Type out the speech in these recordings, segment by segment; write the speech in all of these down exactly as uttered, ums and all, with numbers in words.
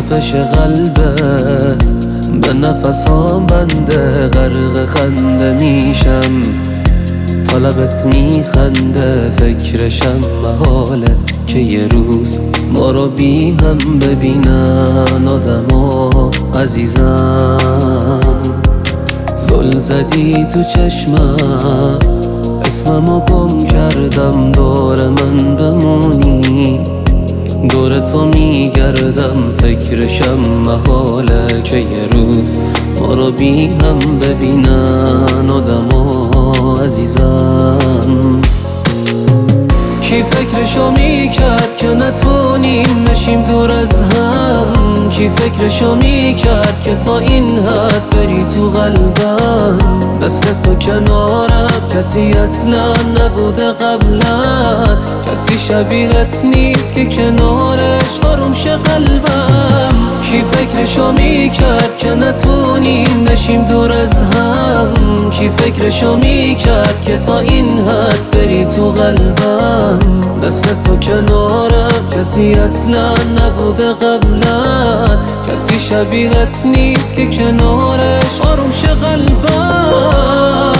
تپش قلبت به نفسام بنده، غرق خنده میشم تا لبت میخنده. فکرشم محاله که یه روز ما رو بی هم ببینن آدما عزیزم. زل زدی تو چشمم، اسممو گم کردم، دور من بمونی، دور تو میگردم. فکرشم محاله که یه روز ما رو بی هم ببینن آدما عزیزم. کی فکرشو میکرد که نتونیم نشیم دور از هم؟ کی فکرشو میکرد که تا این حد بری تو قلبم؟ مثل تو کنارم کسی اصلا نبوده قبلا، کسی شبیهت نیست که کنارش آروم شه قلبم. کی فکرشو میکرد که نتونیم نشیم دور از هم؟ کی فکرشو میکرد که تا این حد بری تو قلبم؟ مثل تو کنارم کسی اصلا نبوده قبلا، کسی شبیهت نیست که کنارش آروم شه قلبم.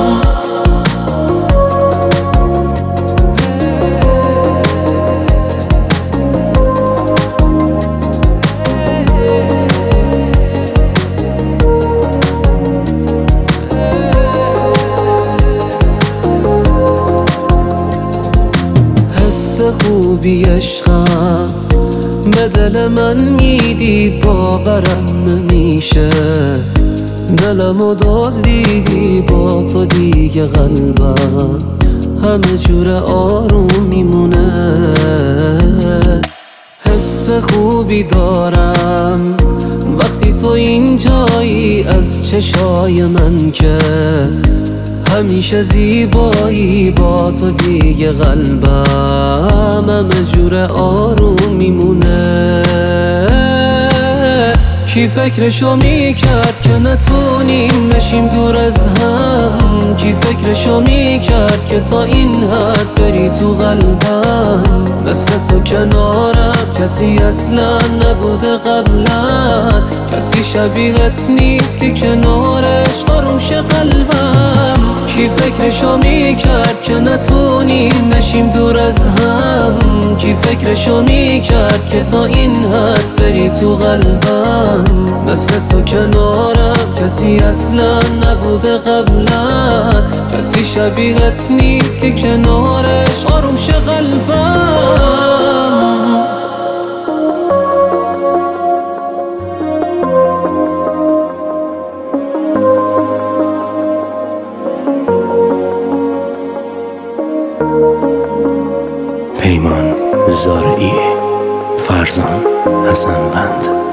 خوبی عشقم به دل من میدی، باورم نمیشه دلمو دزدیدی، با تو دیگه قلبم همه جور آروم میمونه. حس خوبی دارم وقتی تو اینجایی، از چشای من که همیشه زیبایی، با تو دیگه قلبم همه جور آروم میمونه. کی فکرشو میکرد که نتونیم نشیم دور از هم؟ کی فکرشو میکرد که تا این حد بری تو قلبم؟ مثل تو کنارم کسی اصلا نبوده قبلا، کسی شبیهت نیست که کنارش آروم شه قلبم. کی فکرشو میکرد که نتونیم نشیم دور از هم؟ کی فکرشو میکرد که تا این حد بری تو قلبم؟ مثل تو کنارم کسی اصلا نبوده قبلا، کسی شبیهت نیست که کنارش آروم شه قلبم. پیمان زارعی، فرزان حسن بند.